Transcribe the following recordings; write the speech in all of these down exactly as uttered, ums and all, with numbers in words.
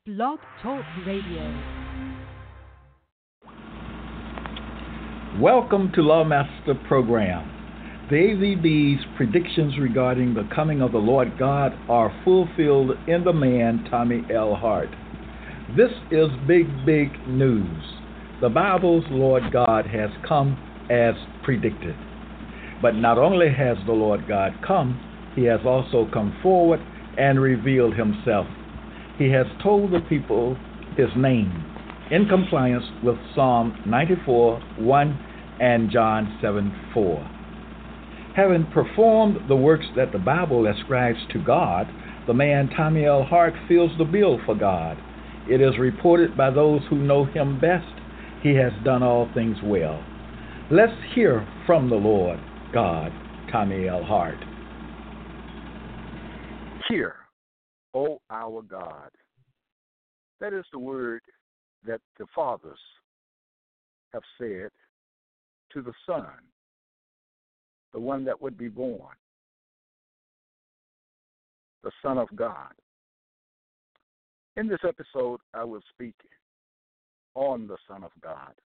Blog Talk Radio. Welcome to Lawmaster Program. The A V B's predictions regarding the coming of the Lord God are fulfilled in the man Tommy L. Hart. This is big, big news. The Bible's Lord God has come as predicted. But not only has the Lord God come, he has also come forward and revealed himself. He has told the people his name in compliance with Psalm ninety-four, one and John seven, four. Having performed the works that the Bible ascribes to God, the man Tommy L. Hart fills the bill for God. It is reported by those who know him best, he has done all things well. Let's hear from the Lord God, Tommy L. Hart. Hear, O our God. That is the word that the fathers have said to the Son, the one that would be born, the Son of God. In this episode, I will speak on the Son of God.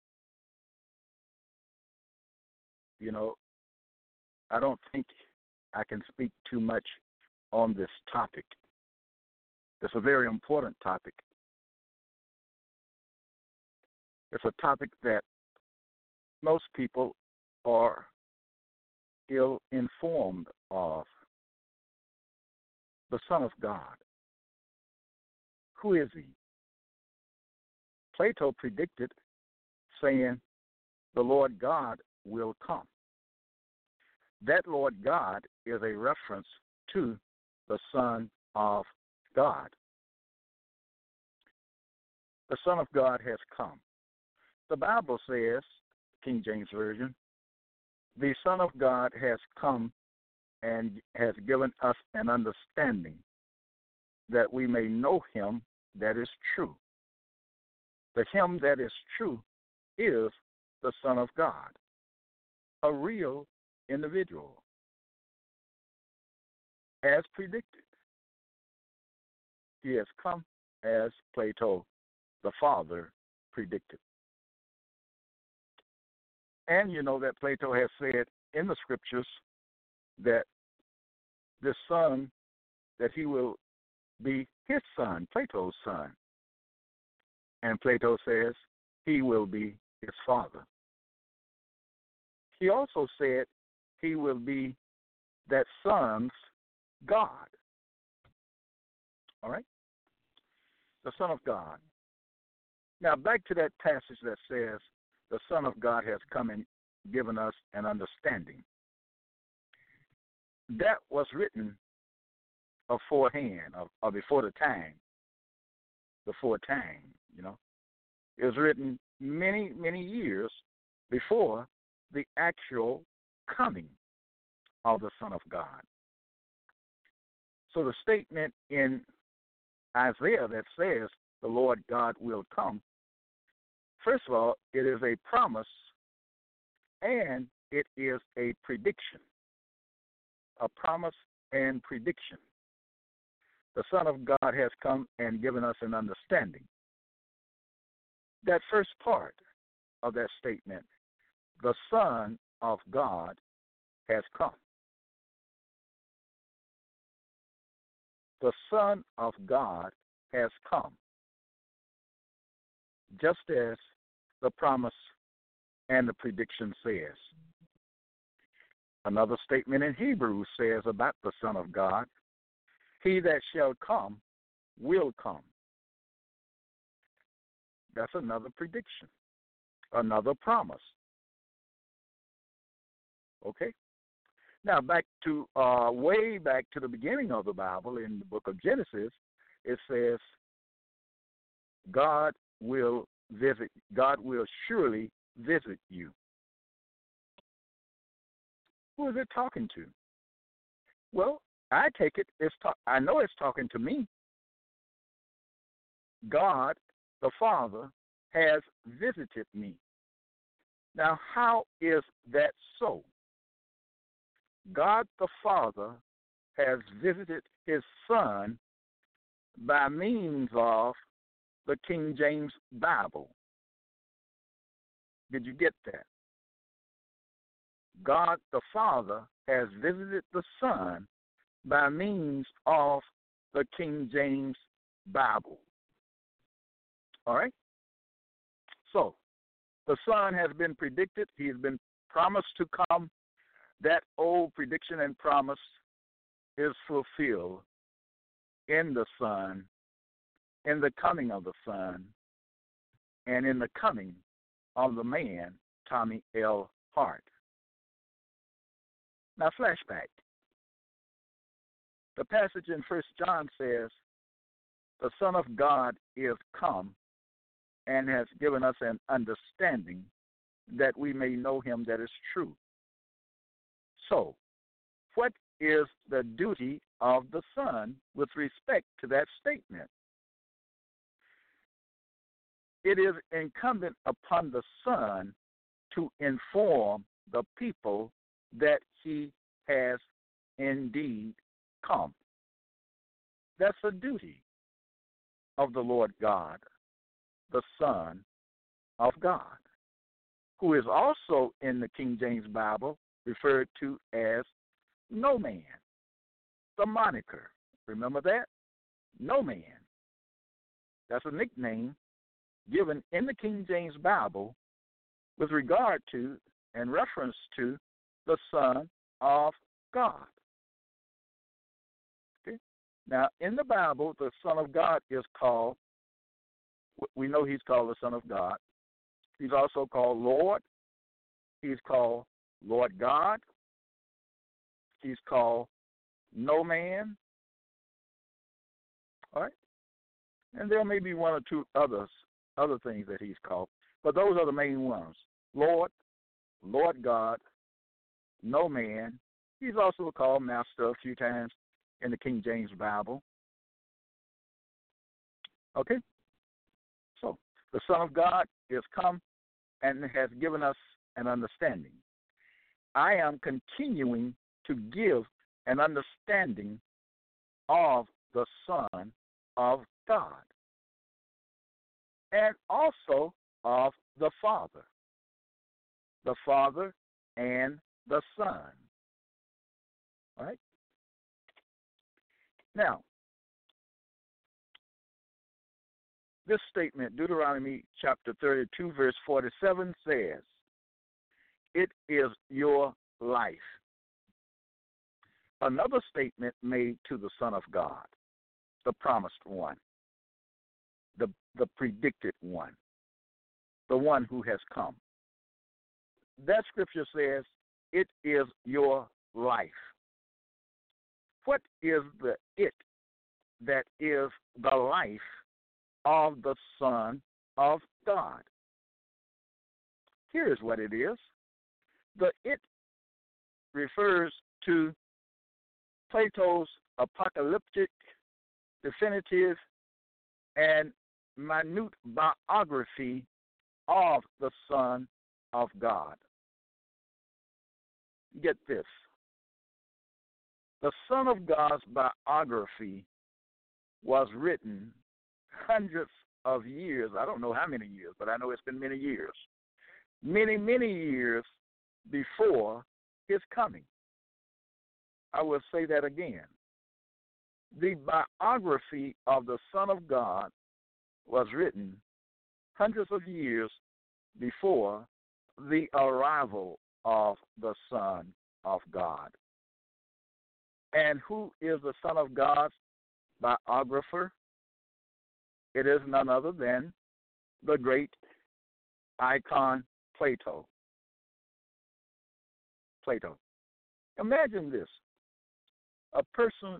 You know, I don't think I can speak too much on this topic. It's a very important topic. It's a topic that most people are ill-informed of. The Son of God. Who is he? Plato predicted, saying, the Lord God will come. That Lord God is a reference to the Son of God. The Son of God has come. The Bible says, King James Version, the Son of God has come and has given us an understanding that we may know him that is true. The him that is true is the Son of God, a real individual, as predicted. He has come as Plato, the Father, predicted. And you know that Plato has said in the scriptures that this son, that he will be his son, Plato's son. And Plato says he will be his father. He also said he will be that son's God. All right? The Son of God. Now, back to that passage that says, the Son of God has come and given us an understanding. That was written aforehand, or, or before the time. Before time, you know. It was written many, many years before the actual coming of the Son of God. So the statement in Isaiah that says the Lord God will come, first of all, it is a promise and it is a prediction. A promise and prediction. The Son of God has come and given us an understanding. That first part of that statement, the Son of God has come. The Son of God has come. Just as the promise and the prediction says. Another statement in Hebrews says about the Son of God, he that shall come will come. That's another prediction, another promise. Okay? Now, back to, uh, way back to the beginning of the Bible in the book of Genesis, it says, God will visit, God will surely visit you. Who is it talking to? Well, I take it, it's ta- I know it's talking to me. God, the Father, has visited me. Now, how is that so? God the Father has visited his Son by means of the King James Bible. Did you get that? God the Father has visited the Son by means of the King James Bible. All right? So, the Son has been predicted. He has been promised to come. That old prediction and promise is fulfilled in the Son, in the coming of the Son, and in the coming of the man, Tommy L. Hart. Now, flashback. The passage in First John says, the Son of God is come and has given us an understanding that we may know him that is true. So, what is the duty of the Son with respect to that statement? It is incumbent upon the Son to inform the people that he has indeed come. That's a duty of the Lord God, the Son of God, who is also in the King James Bible referred to as No Man, the moniker. Remember that? No Man. That's a nickname given in the King James Bible with regard to and reference to the Son of God. Okay? Now, in the Bible, the Son of God is called, we know he's called the Son of God. He's also called Lord. He's called Lord God. He's called No Man. All right? And there may be one or two others, other things that he's called, but those are the main ones. Lord, Lord God, No Man. He's also called Master a few times in the King James Bible. Okay? So, the Son of God is come and has given us an understanding. I am continuing to give an understanding of the Son of God and also of the Father, the Father and the Son. All right? Now, this statement, Deuteronomy chapter thirty-two, verse forty-seven says, it is your life. Another statement made to the Son of God, the promised one, the, the predicted one, the one who has come. That scripture says, it is your life. What is the it that is the life of the Son of God? Here is what it is. The it refers to Plato's apocalyptic, definitive, and minute biography of the Son of God. Get this. The Son of God's biography was written hundreds of years, I don't know how many years, but I know it's been many years, many, many years before his coming. I will say that again. The biography of the Son of God was written hundreds of years before the arrival of the Son of God. And who is the Son of God's biographer? It is none other than the great icon Plato. Plato. Imagine this. A person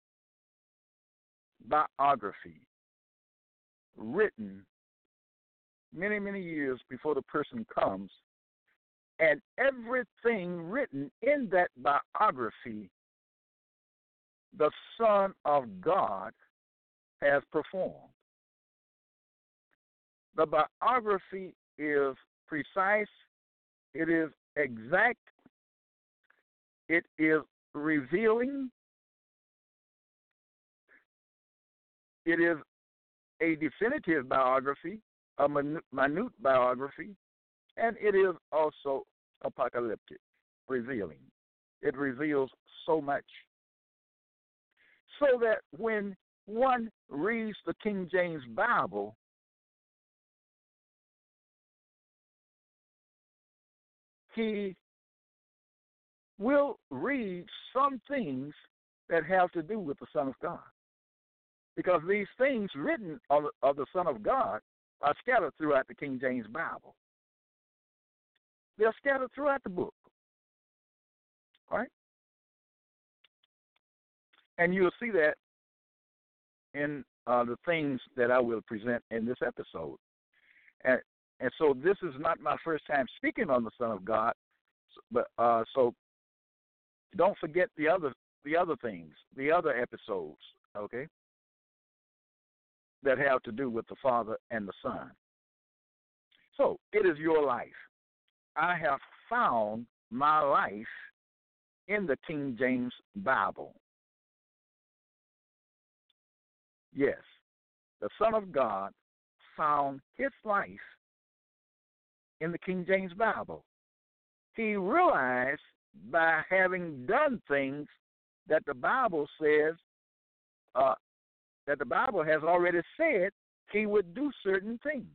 biography written many, many years before the person comes, and everything written in that biography the Son of God has performed. The biography is precise, it is exact, it is revealing, It is a definitive biography, a minute, minute biography, and it is also apocalyptic, revealing. It reveals so much. So that when one reads the King James Bible, he will read some things that have to do with the Son of God. Because these things written of, of the Son of God are scattered throughout the King James Bible. They're scattered throughout the book. All right? And you'll see that in uh, the things that I will present in this episode. And and so this is not my first time speaking on the Son of God, but uh, so don't forget the other the other things, the other episodes, okay, that have to do with the Father and the Son. So it is your life. I have found my life in the King James Bible. Yes, the Son of God found his life in the King James Bible. He realized by having done things that the Bible says, uh, that the Bible has already said he would do certain things.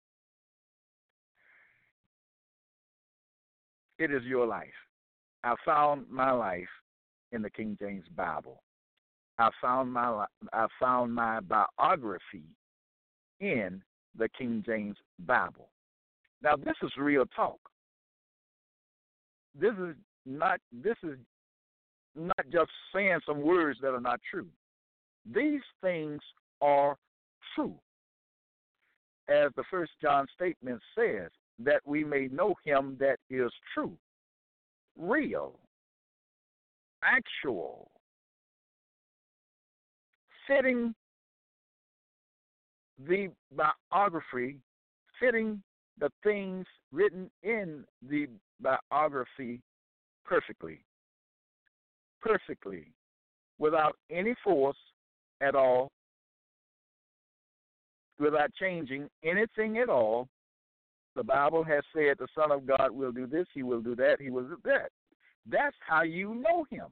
It is your life. I found my life in the King James Bible. I found my I found my biography in the King James Bible. Now this is real talk. This is not this is not just saying some words that are not true. These things are true. As the First John statement says, that we may know him that is true, real, actual, fitting the biography, fitting the things written in the biography perfectly, perfectly, without any force at all, without changing anything at all. The Bible has said the Son of God will do this, he will do that, he will do that. That's how you know him.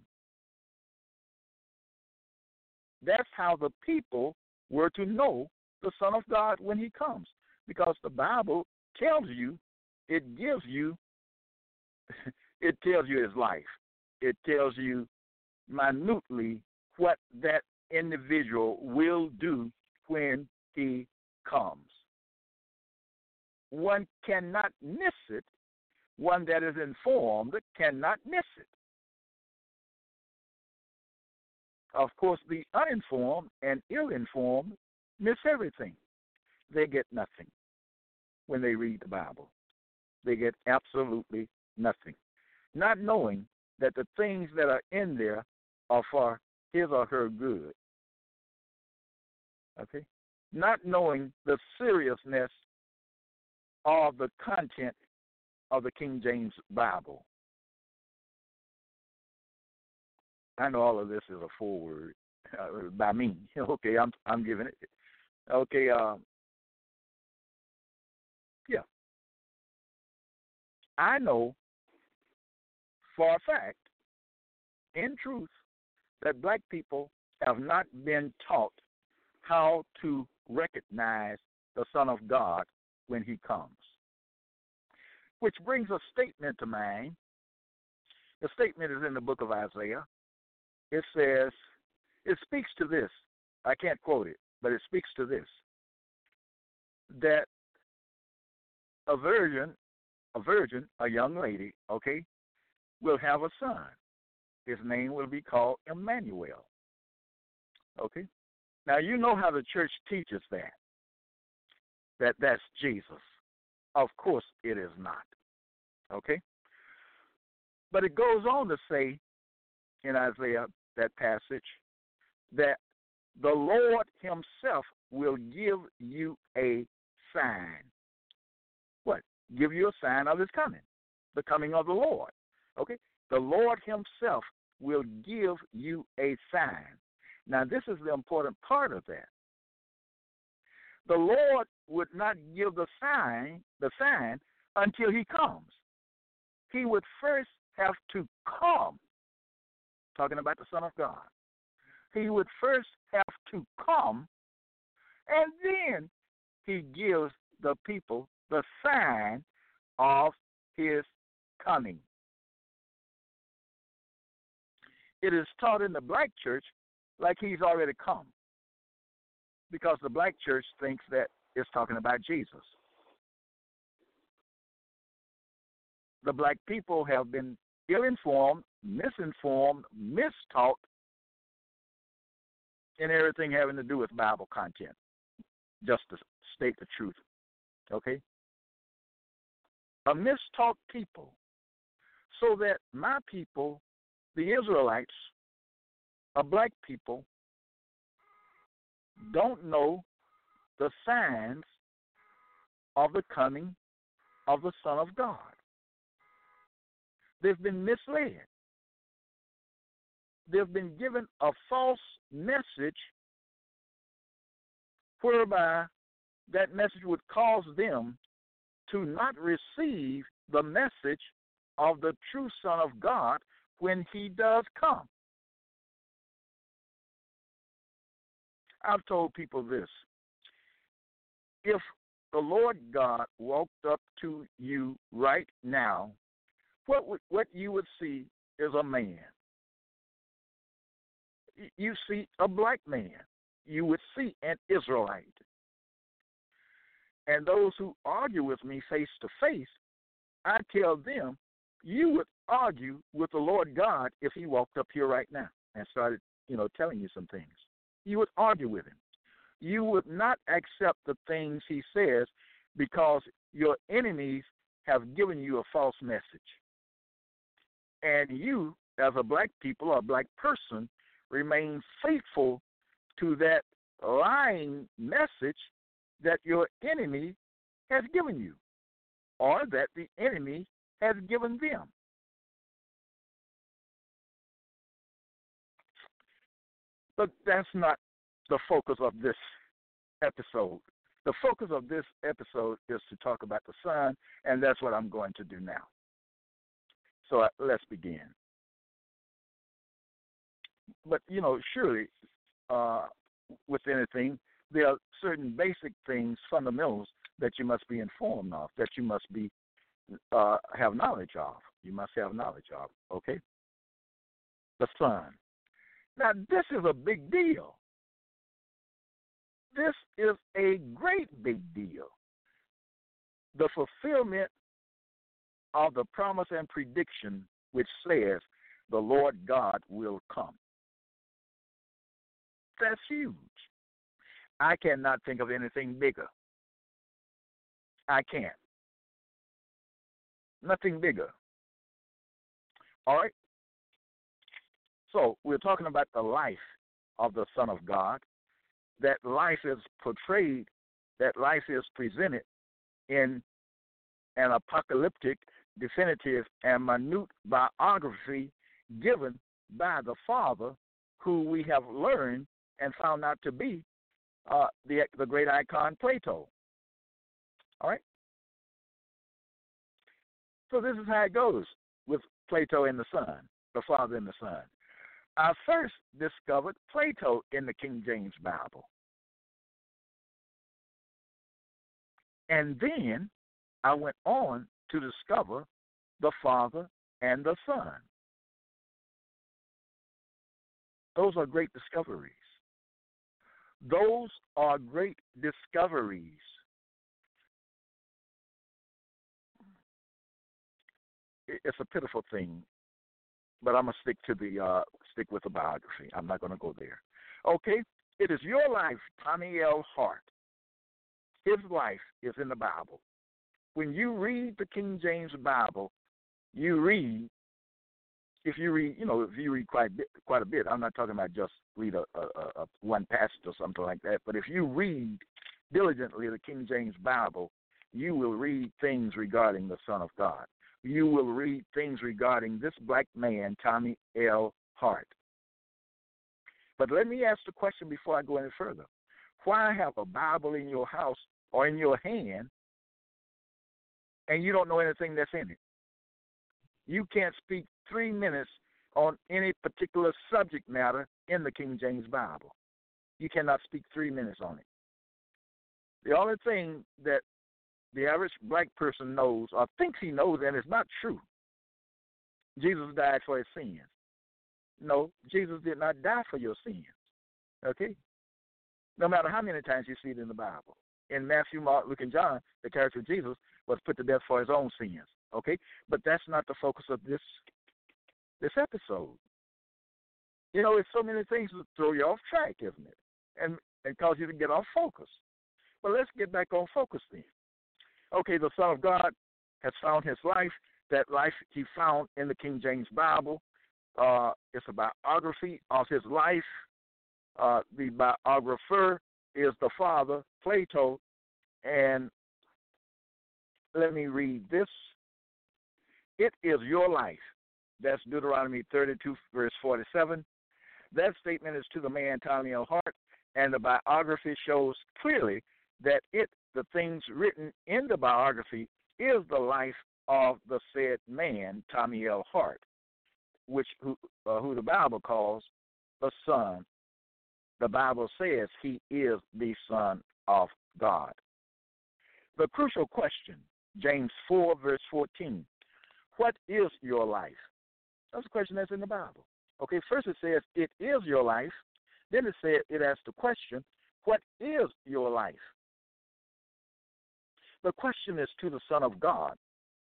That's how the people were to know the Son of God when he comes. Because the Bible tells you, it gives you, it tells you his life. It tells you minutely what that individual will do when he comes. One cannot miss it. One that is informed cannot miss it. Of course, the uninformed and ill-informed miss everything. They get nothing when they read the Bible. They get absolutely nothing. Not knowing that the things that are in there are for his or her good. Okay? Not knowing the seriousness of the content of the King James Bible. I know all of this is a foreword uh, by me. Okay, I'm I'm giving it. Okay, uh, yeah. I know for a fact, in truth, that black people have not been taught how to recognize the Son of God when he comes. Which brings a statement to mind. The statement is in the book of Isaiah. It says, it speaks to this. I can't quote it, but it speaks to this. That a virgin, a virgin, a young lady, okay, will have a son. His name will be called Emmanuel. Okay? Now, you know how the church teaches that. That that's Jesus. Of course it is not. Okay? But it goes on to say in Isaiah, that passage, that the Lord himself will give you a sign. What? Give you a sign of his coming, the coming of the Lord. Okay? The Lord himself will give you a sign. Now, this is the important part of that. the Lord would not give the sign, the sign until he comes. He would first have to come, talking about the Son of God. He would first have to come, and then he gives the people the sign of his coming. It is taught in the black church like he's already come, because the black church thinks that it's talking about Jesus. The black people have been ill-informed, misinformed, mistaught in everything having to do with Bible content, just to state the truth, okay? A mistaught people, so that my people, the Israelites, a black people, don't know the signs of the coming of the Son of God. They've been misled. They've been given a false message whereby that message would cause them to not receive the message of the true Son of God when he does come. I've told people this. If the Lord God walked up to you right now, what would, what you would see is a man. You see a black man. You would see an Israelite. And those who argue with me face to face, I tell them, you would argue with the Lord God if he walked up here right now and started, you know, telling you some things. You would argue with him. You would not accept the things he says because your enemies have given you a false message. And you, as a black people or a black person, remain faithful to that lying message that your enemy has given you, or that the enemy has given them. But that's not the focus of this episode. The focus of this episode is to talk about the Son, and that's what I'm going to do now. So uh, let's begin. But, you know, surely uh, with anything, there are certain basic things, fundamentals, that you must be informed of, that you must be uh, have knowledge of. You must have knowledge of, okay? The Son. Now, this is a big deal. This is a great big deal. The fulfillment of the promise and prediction which says the Lord God will come. That's huge. I cannot think of anything bigger. I can't. Nothing bigger. All right? So we're talking about the life of the Son of God. That life is portrayed, that life is presented in an apocalyptic, definitive, and minute biography given by the Father, who we have learned and found out to be uh, the, the great icon Plato. All right? So this is how it goes with Plato and the Son, the Father and the Son. I first discovered Plato in the King James Bible. And then I went on to discover the Father and the Son. Those are great discoveries. Those are great discoveries. It's a pitiful thing, but I'm gonna stick to the uh, stick with the biography. I'm not gonna go there. Okay, it is your life, Tommy L. Hart. His life is in the Bible. When you read the King James Bible, you read. If you read, you know, if you read quite a bit, quite a bit. I'm not talking about just read a, a, a one passage or something like that. But if you read diligently the King James Bible, you will read things regarding the Son of God. You will read things regarding this black man, Tommy L. Hart. But let me ask the question before I go any further. Why have a Bible in your house or in your hand and you don't know anything that's in it? You can't speak three minutes on any particular subject matter in the King James Bible. You cannot speak three minutes on it. The only thing that the average black person knows or thinks he knows, and it's not true, Jesus died for his sins. No, Jesus did not die for your sins. Okay? No matter how many times you see it in the Bible. In Matthew, Mark, Luke, and John, the character of Jesus was put to death for his own sins. Okay? But that's not the focus of this this episode. You know, it's so many things that throw you off track, isn't it? And, and cause you to get off focus. But let's get back on focus then. Okay, the Son of God has found his life. That life he found in the King James Bible. Uh, it's a biography of his life. Uh, the biographer is the father, Plato. And let me read this. It is your life. That's Deuteronomy thirty-two, verse forty-seven. That statement is to the man Tommy L. Hart, and the biography shows clearly that it, the things written in the biography, is the life of the said man, Tommy L. Hart, which who, uh, who the Bible calls the Son. The Bible says he is the Son of God. The crucial question, James four, verse fourteen, what is your life? That's a question that's in the Bible. Okay, first it says, it is your life. Then it said, it asks the question, what is your life? The question is to the Son of God.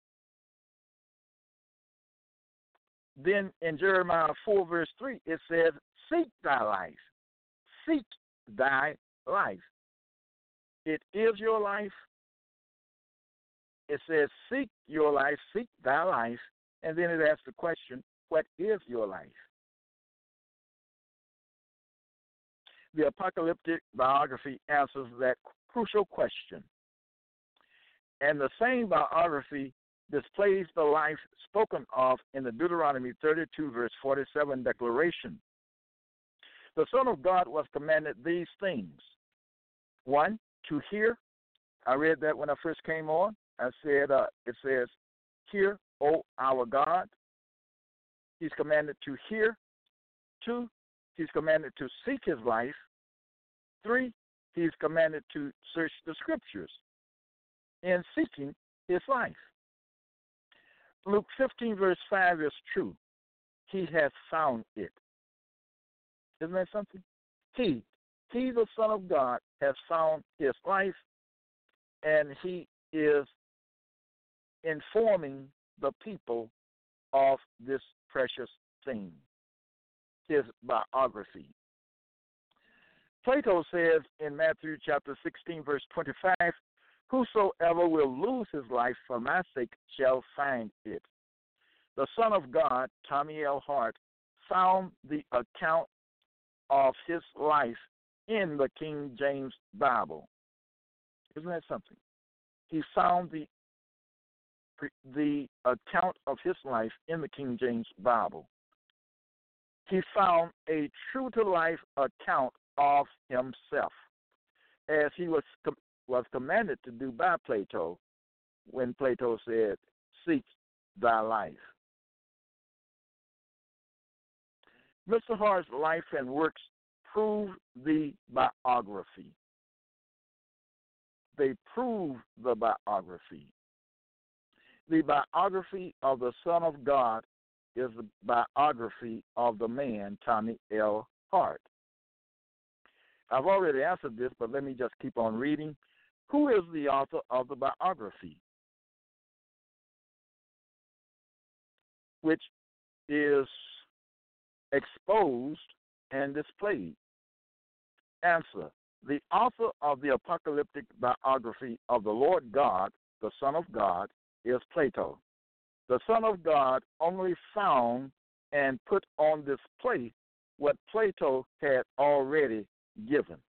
Then in Jeremiah four, verse three, it says, seek thy life. Seek thy life. It is your life. It says, seek your life, seek thy life. And then it asks the question, what is your life? The apocalyptic biography answers that crucial question. And the same biography displays the life spoken of in the Deuteronomy thirty-two, verse forty-seven declaration. The Son of God was commanded these things. One, to hear. I read that when I first came on. I said, uh, it says, hear, O our God. He's commanded to hear. Two, he's commanded to seek his life. Three, he's commanded to search the scriptures in seeking his life. Luke fifteen, verse five is true. He has found it. Isn't that something? He, he, the Son of God, has found his life, and he is informing the people of this precious thing, his biography. Plato says in Matthew chapter sixteen, verse twenty-five, whosoever will lose his life for my sake shall find it. The Son of God, Tommy L. Hart, found the account of his life in the King James Bible. Isn't that something? He found the the account of his life in the King James Bible. He found a true-to-life account of himself, as he was was commanded to do by Plato when Plato said, seek thy life. Mister Hart's life and works prove the biography. They prove the biography. The biography of the Son of God is the biography of the man, Tommy L. Hart. I've already answered this, but let me just keep on reading. Who is the author of the biography? Which is exposed and displayed. Answer. The author of the apocalyptic biography of the Lord God, the Son of God, is Plato. The Son of God only found and put on display what Plato had already given.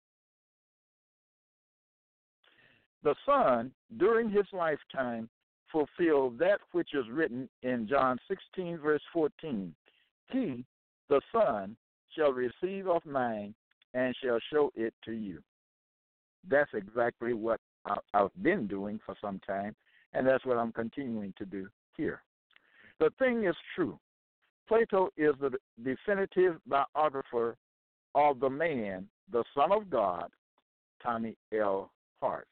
The Son, during his lifetime, fulfilled that which is written in John sixteen, verse fourteen. He, the Son, shall receive of mine and shall show it to you. That's exactly what I, I've been doing for some time, and that's what I'm continuing to do here. The thing is true. Plato is the definitive biographer of the man, the Son of God, Tommy L. Hart.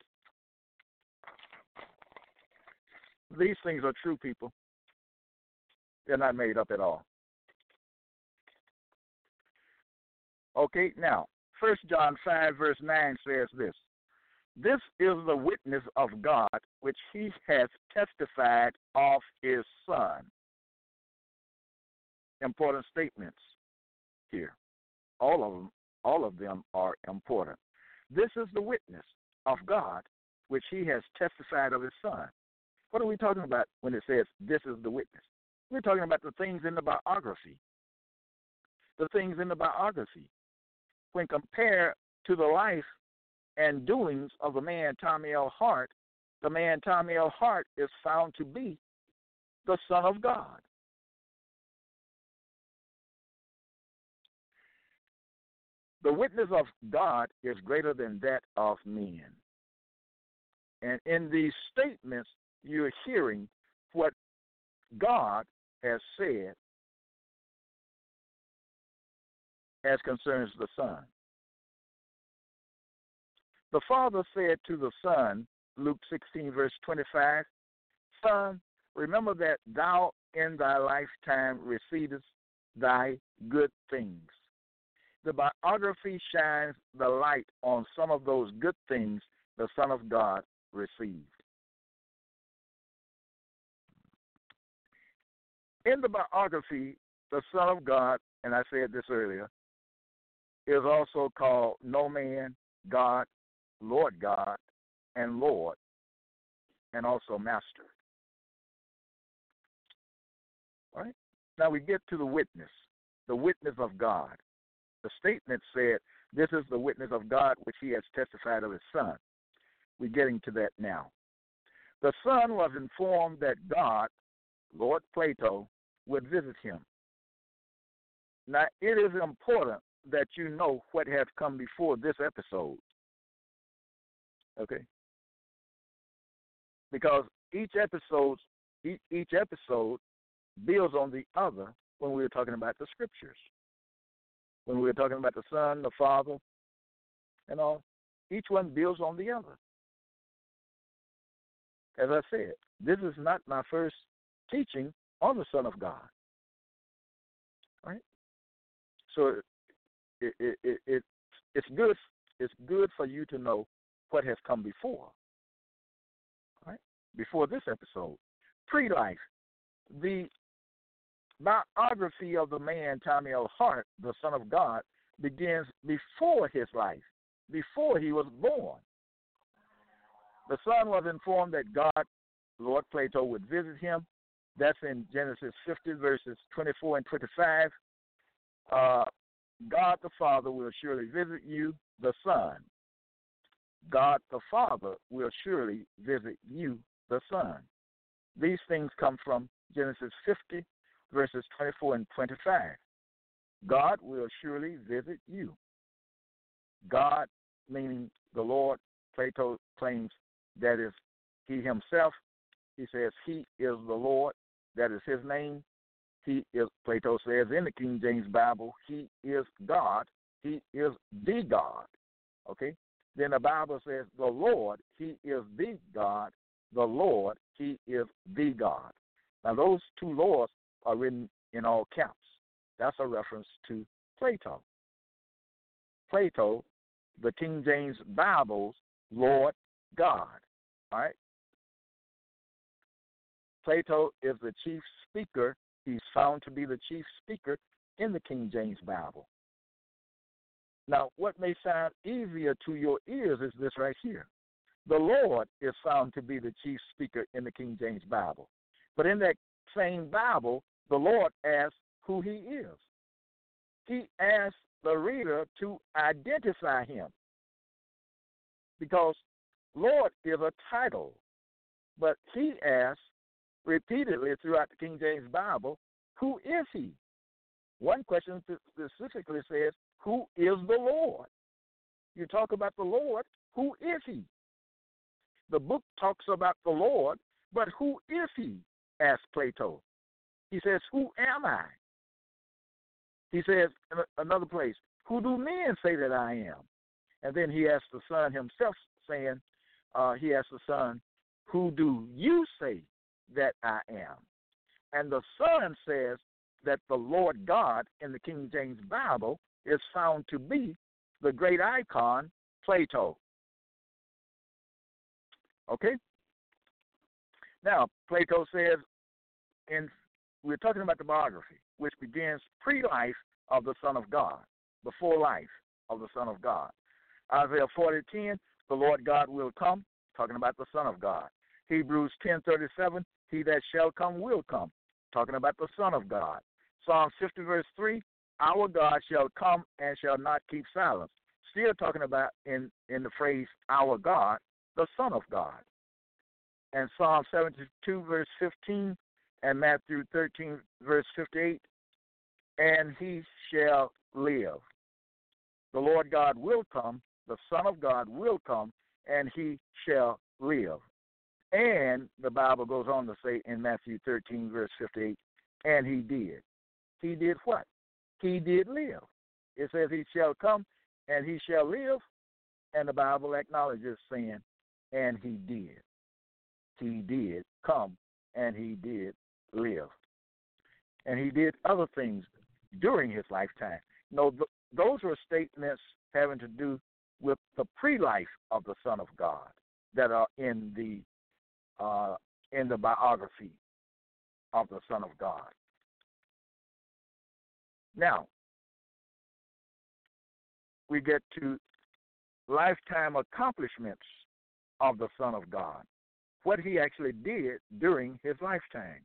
These things are true, people. They're not made up at all. Okay, now, First John five, verse nine says this. This is the witness of God, which he has testified of his Son. Important statements here. All of them, all of them are important. This is the witness of God, which he has testified of his Son. What are we talking about when it says this is the witness? We're talking about the things in the biography. The things in the biography. When compared to the life and doings of the man Tommy L. Hart, the man Tommy L. Hart is found to be the Son of God. The witness of God is greater than that of men. And in these statements, you're hearing what God has said as concerns the Son. The Father said to the Son, Luke sixteen, verse twenty-five, Son, remember that thou in thy lifetime receivest thy good things. The biography shines the light on some of those good things the Son of God received. In the biography, the Son of God, and I said this earlier, is also called No Man, God, Lord God, and Lord, and also Master. All right? Now we get to the witness, the witness of God. The statement said, this is the witness of God which he has testified of his Son. We're getting to that now. The Son was informed that God, Lord Plato, would visit him. Now, it is important that you know what has come before this episode. Okay? Because each episode, each, each episode builds on the other when we were talking about the Scriptures. When we were talking about the Son, the Father, and all, each one builds on the other. As I said, this is not my first teaching on the Son of God. Right? So it, it, it, it, it's good. It's good for you to know what has come before. Right? Before this episode, pre-life, the biography of the man Tommy L. Hart, the Son of God, begins before his life, before he was born. The Son was informed that God, Lord Plato, would visit him. That's in Genesis fifty, verses twenty-four and twenty-five. Uh, God the Father will surely visit you, the Son. God the Father will surely visit you, the Son. These things come from Genesis fifty, verses twenty-four and twenty-five. God will surely visit you. God, meaning the Lord, Plato claims that is he himself. He says he is the Lord. That is his name. He is, Plato says in the King James Bible, he is God. He is the God. Okay? Then the Bible says the Lord, he is the God. The Lord, he is the God. Now those two Lords are written in all caps. That's a reference to Plato. Plato, the King James Bible's Lord God. All right? Plato is the chief speaker. He's found to be the chief speaker in the King James Bible. Now, what may sound easier to your ears is this right here. The Lord is found to be the chief speaker in the King James Bible. But in that same Bible, the Lord asks who he is. He asks the reader to identify him. Because Lord is a title. But he asks repeatedly throughout the King James Bible, who is he? One question specifically says, who is the Lord? You talk about the Lord, who is he? The book talks about the Lord, but who is he? Asked Plato. He says, who am I? He says in another place, who do men say that I am? And then he asked the Son himself, saying, uh, he asked the Son, who do you say that I am? And the Son says that the Lord God in the King James Bible is found to be the great icon, Plato. Okay? Now, Plato says, in we're talking about the biography, which begins pre-life of the Son of God, before life of the Son of God. Isaiah forty ten, the Lord God will come, talking about the Son of God. Hebrews ten thirty-seven, he that shall come will come, talking about the Son of God. Psalm fifty verse three, our God shall come and shall not keep silence. Still talking about in, in the phrase our God, the Son of God. And Psalm seventy-two verse fifteen and Matthew thirteen verse fifty-eight, and he shall live. The Lord God will come, the Son of God will come, and he shall live. And the Bible goes on to say in Matthew thirteen verse fifty-eight, and he did. He did what? He did live. It says he shall come and he shall live, and the Bible acknowledges saying, and he did. He did come and he did live. And he did other things during his lifetime. No, th- those were statements having to do with the pre-life of the Son of God that are in the uh, in the biography of the Son of God. Now, we get to lifetime accomplishments of the Son of God, what he actually did during his lifetime.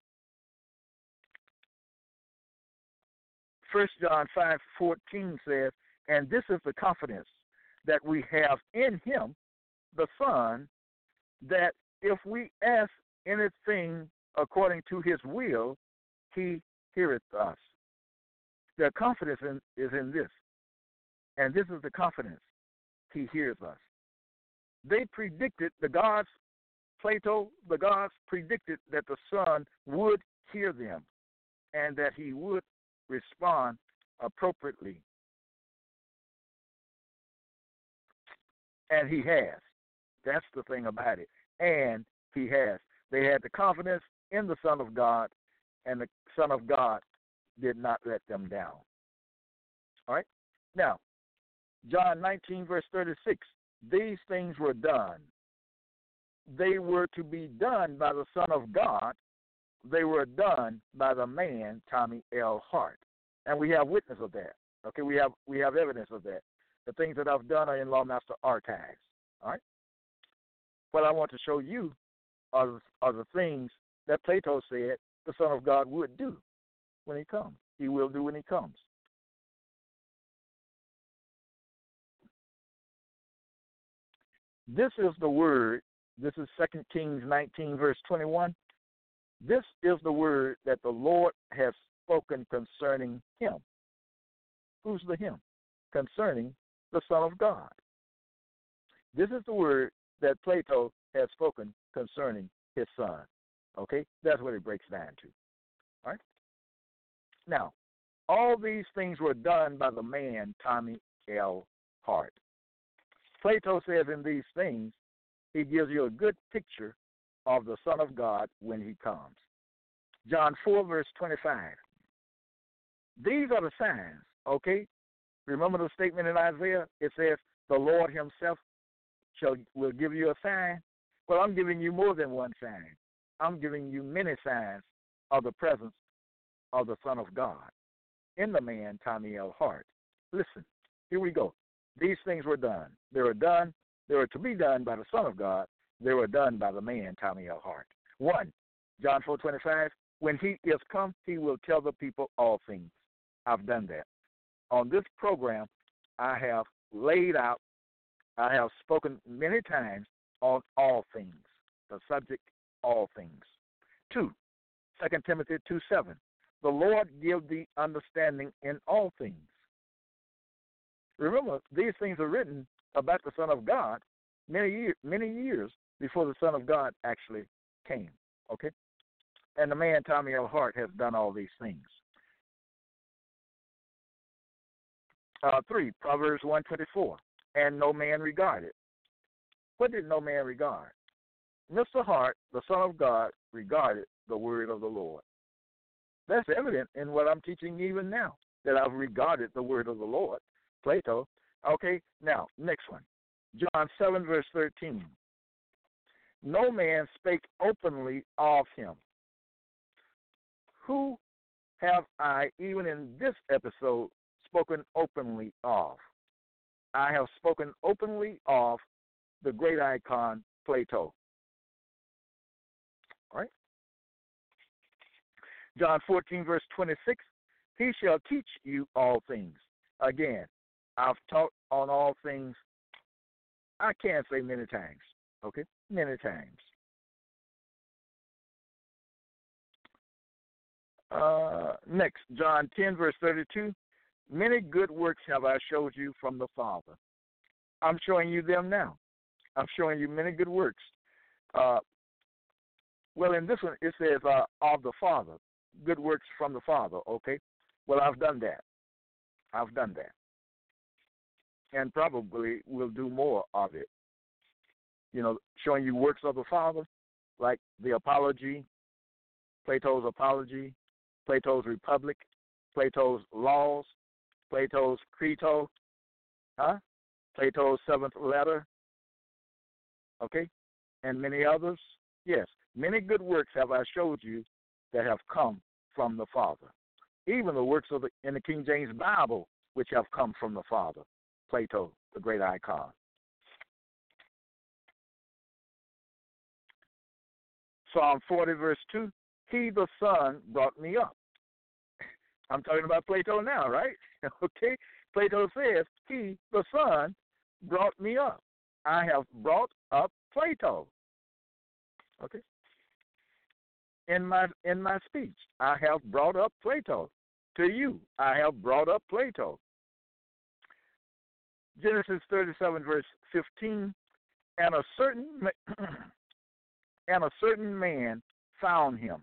First John five fourteen says, and this is the confidence that we have in him, the Son, that if we ask anything according to his will, he heareth us. The confidence in, is in this, and this is the confidence. He hears us. They predicted, the gods, Plato, the gods predicted that the Son would hear them and that he would respond appropriately. And he has. That's the thing about it. And he has. They had the confidence in the Son of God, and the Son of God did not let them down. All right? Now, John nineteen, verse thirty-six, these things were done. They were to be done by the Son of God. They were done by the man, Tommy L. Hart. And we have witness of that. Okay, we have we have evidence of that. The things that I've done are in Lawmaster Archives. All right? What I want to show you are, are the things that Plato said the Son of God would do when he comes. He will do when he comes. This is the word. This is Second Kings nineteen, verse twenty-one. This is the word that the Lord has spoken concerning him. Who's the him? Concerning the Son of God. This is the word that Plato has spoken concerning his Son. Okay? That's what it breaks down to. All right? Now, all these things were done by the man, Tommy L. Hart. Plato says in these things, he gives you a good picture of the Son of God when he comes. John four, verse twenty-five. These are the signs, okay? Remember the statement in Isaiah? It says, the Lord himself shall will give you a sign. Well, I'm giving you more than one sign. I'm giving you many signs of the presence of the Son of God in the man, Tommy L. Hart. Listen, here we go. These things were done. They were done. They were to be done by the Son of God. They were done by the man, Tommy L. Hart. One, John four twenty-five, when he is come, he will tell the people all things. I've done that. On this program, I have laid out, I have spoken many times on all things, the subject, all things. Two, Second Timothy two seven, the Lord give thee understanding in all things. Remember, these things are written about the Son of God many years, many years before the Son of God actually came. Okay, and the man Tommy L. Hart has done all these things. Uh, three, Proverbs one twenty-four, and no man regarded. What did no man regard? Mister Hart, the Son of God, regarded the word of the Lord. That's evident in what I'm teaching even now, that I've regarded the word of the Lord, Plato. Okay, now, next one. John seven, verse thirteen. No man spake openly of him. Who have I, even in this episode, spoken openly of? I have spoken openly of the great icon, Plato. All right? John fourteen, verse twenty-six, he shall teach you all things. Again, I've taught on all things, I can't say many times, okay? Many times. Uh, next, John ten, verse thirty-two, many good works have I showed you from the Father. I'm showing you them now. I'm showing you many good works. Uh, well, in this one, it says uh, of the Father. Good works from the Father, okay? Well, I've done that. I've done that. And probably will do more of it. You know, showing you works of the Father, like the Apology, Plato's Apology, Plato's Republic, Plato's Laws, Plato's Crito, huh? Plato's Seventh Letter, okay? And many others. Yes, many good works have I showed you that have come from the Father. Even the works of the, in the King James Bible, which have come from the Father, Plato, the great icon. Psalm forty, verse two, he, the Son, brought me up. I'm talking about Plato now, right? Okay? Plato says, he, the Son, brought me up. I have brought up Plato. Okay? In my in my speech, I have brought up Plato. To you, I have brought up Plato. Genesis thirty-seven, verse fifteen, and a certain and a certain man found him.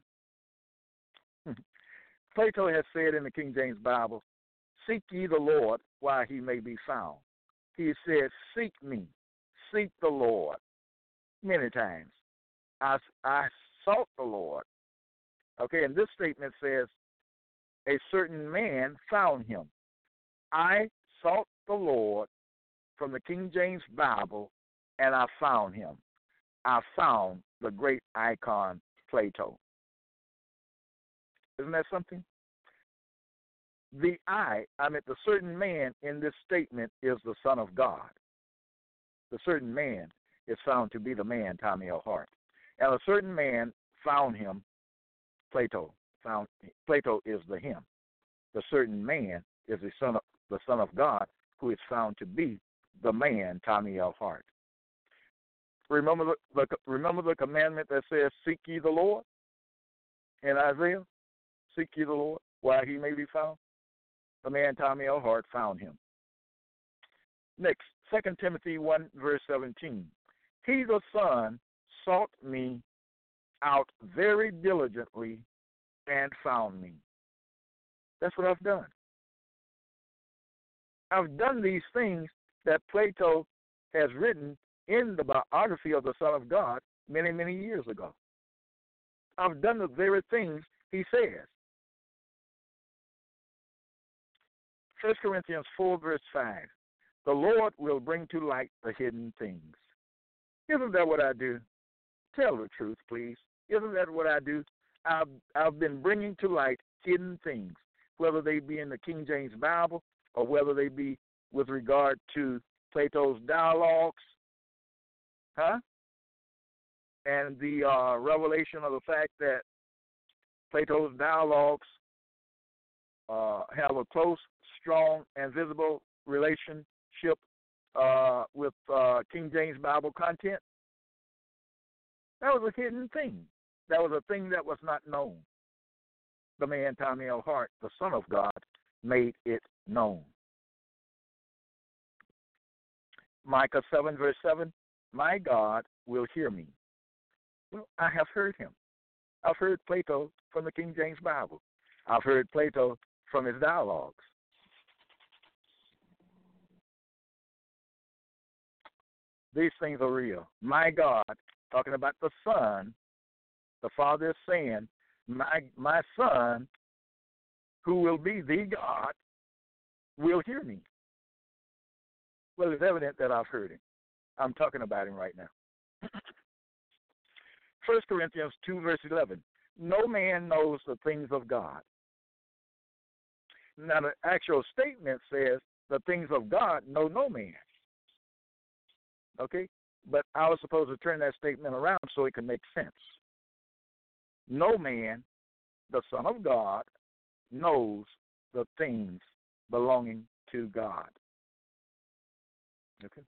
Plato has said in the King James Bible, seek ye the Lord while he may be found. He said, seek me, seek the Lord, many times. I, I sought the Lord. Okay, and this statement says, a certain man found him. I sought the Lord from the King James Bible, and I found him. I found the great icon, Plato. Isn't that something? The I, I mean, the certain man in this statement is the Son of God. The certain man is found to be the man, Tommy L. Hart. And a certain man found him, Plato. Found Plato is the him. The certain man is the son of the Son of God, who is found to be the man, Tommy L. Hart. Remember the, the remember the commandment that says, "Seek ye the Lord." In Isaiah, seek ye the Lord while he may be found. The man Tommy L. Hart found him. Next, Second Timothy one, verse seventeen. He, the Son, sought me out very diligently and found me. That's what I've done. I've done these things that Plato has written in the biography of the Son of God many, many years ago. I've done the very things he says. First Corinthians four, verse five. The Lord will bring to light the hidden things. Isn't that what I do? Tell the truth, please. Isn't that what I do? I've, I've been bringing to light hidden things, whether they be in the King James Bible or whether they be with regard to Plato's dialogues, huh? And the uh, revelation of the fact that Plato's dialogues uh, have a close, strong, and visible relationship uh, with uh, King James Bible content. That was a hidden thing. That was a thing that was not known. The man Tommy L. Hart, the Son of God, made it known. Micah seven, verse seven, my God will hear me. Well, I have heard him. I've heard Plato from the King James Bible. I've heard Plato from his dialogues. These things are real. My God, talking about the Son, the Father is saying, my, my Son, who will be the God, will hear me. Well, it's evident that I've heard him. I'm talking about him right now. First Corinthians two, verse eleven. No man knows the things of God. Now, the actual statement says the things of God know no man. Okay? But I was supposed to turn that statement around so it can make sense. No man, the Son of God, knows the things belonging to God. Okay?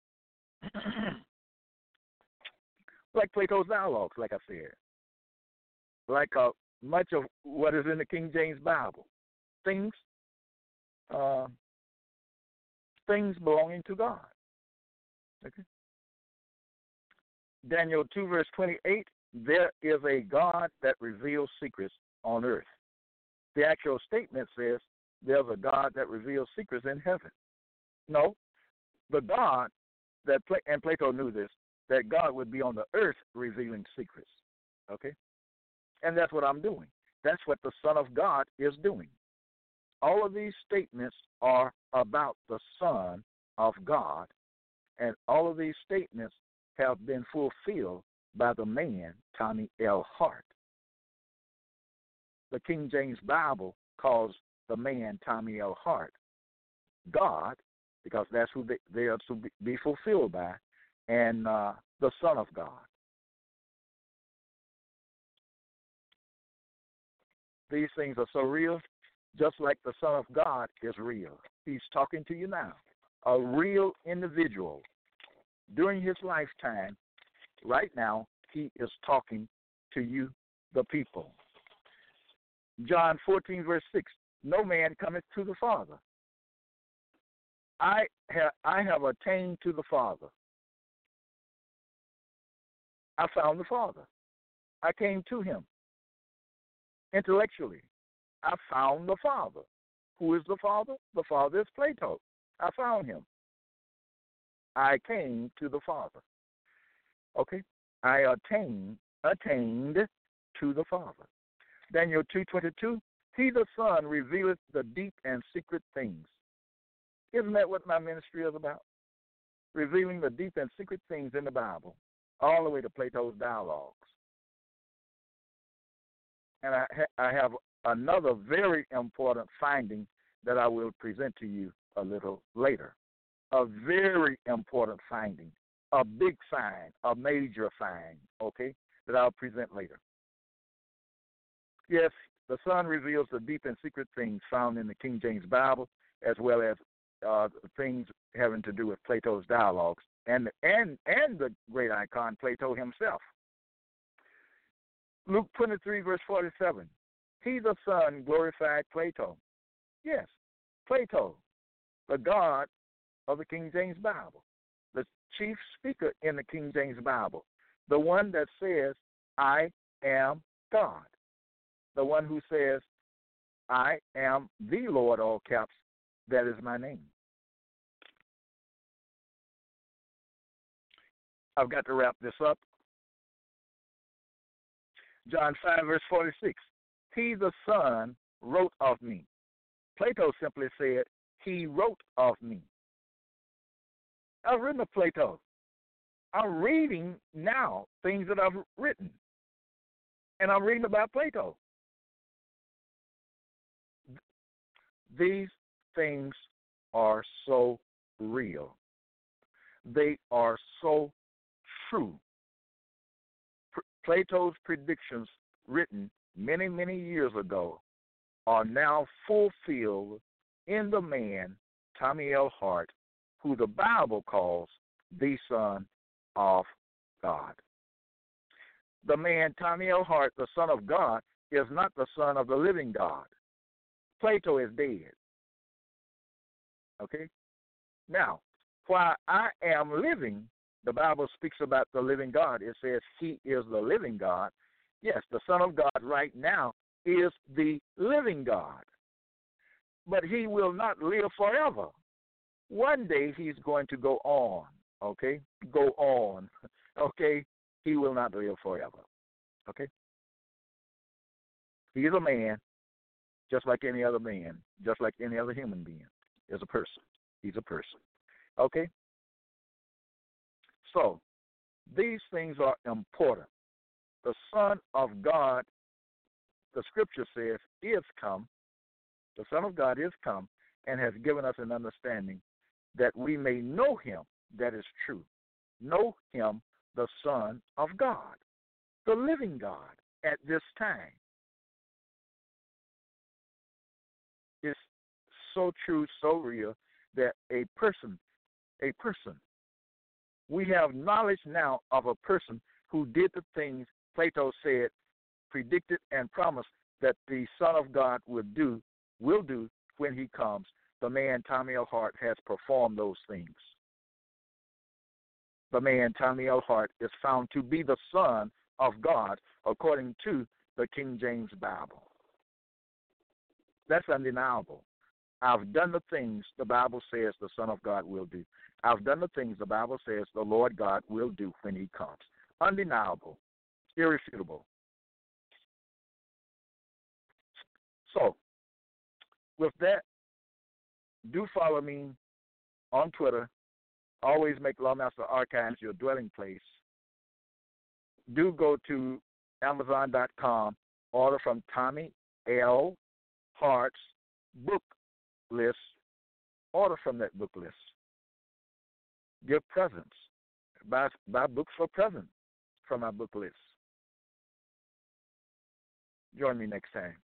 Like Plato's dialogues, like I said. Like uh, much of what is in the King James Bible. Things, uh, things belonging to God. Okay? Daniel two, verse twenty-eight, there is a God that reveals secrets on earth. The actual statement says there's a God that reveals secrets in heaven. No, the God that, and Plato knew this, that God would be on the earth revealing secrets. Okay? And that's what I'm doing. That's what the Son of God is doing. All of these statements are about the Son of God, and all of these statements have been fulfilled by the man, Tommy L. Hart. The King James Bible calls the man, Tommy L. Hart, God, because that's who they, they are to be fulfilled by, and uh, the Son of God. These things are so real, just like the Son of God is real. He's talking to you now. A real individual. During his lifetime, right now, he is talking to you, the people. John fourteen, verse six, no man cometh to the Father. I have, I have attained to the Father. I found the Father. I came to him. Intellectually, I found the Father. Who is the Father? The Father is Plato. I found him. I came to the Father. Okay? I attained, attained to the Father. Daniel two twenty-two, he the Son revealeth the deep and secret things. Isn't that what my ministry is about? Revealing the deep and secret things in the Bible, all the way to Plato's dialogues. And I, ha- I have another very important finding that I will present to you a little later. A very important finding, a big find, a major find, okay, that I'll present later. Yes, the Son reveals the deep and secret things found in the King James Bible, as well as uh, things having to do with Plato's dialogues and and and the great icon Plato himself. Luke twenty-three, verse forty-seven. He, the Son, glorified Plato. Yes, Plato, the God of the King James Bible, the chief speaker in the King James Bible, the one that says, I am God, the one who says, I am the Lord, all caps, that is my name. I've got to wrap this up. John five, verse forty-six. He, the Son, wrote of me. Plato simply said, he wrote of me. I've written of Plato. I'm reading now things that I've written. And I'm reading about Plato. These things are so real. They are so true. Plato's predictions written many, many years ago are now fulfilled in the man, Tommy L. Hart, who the Bible calls the Son of God. The man, Tommy L. Hart, the Son of God, is not the Son of the living God. Plato is dead. Okay? Now, while I am living, the Bible speaks about the living God. It says he is the living God. Yes, the Son of God right now is the living God. But he will not live forever. One day he's going to go on, okay? Go on, okay? He will not live forever, okay? He is a man, just like any other man, just like any other human being. Is a person. He's a person, okay? So, these things are important. The Son of God, the Scripture says, is come. The Son of God is come and has given us an understanding that we may know him, that is true. Know him, the Son of God, the living God at this time. It's so true, so real, that a person, a person, we have knowledge now of a person who did the things Plato said, predicted, and promised that the Son of God would do, will do when he comes. The man Tommy L. Hart has performed those things. The man Tommy L. Hart is found to be the Son of God according to the King James Bible. That's undeniable. I've done the things the Bible says the Son of God will do. I've done the things the Bible says the Lord God will do when he comes. Undeniable, irrefutable. So, with that, do follow me on Twitter. Always make Lawmaster Archives your dwelling place. Do go to Amazon dot com, order from Tommy L. Hart's book list. Order from that book list. Give presents. Buy, buy books for presents from our book list. Join me next time.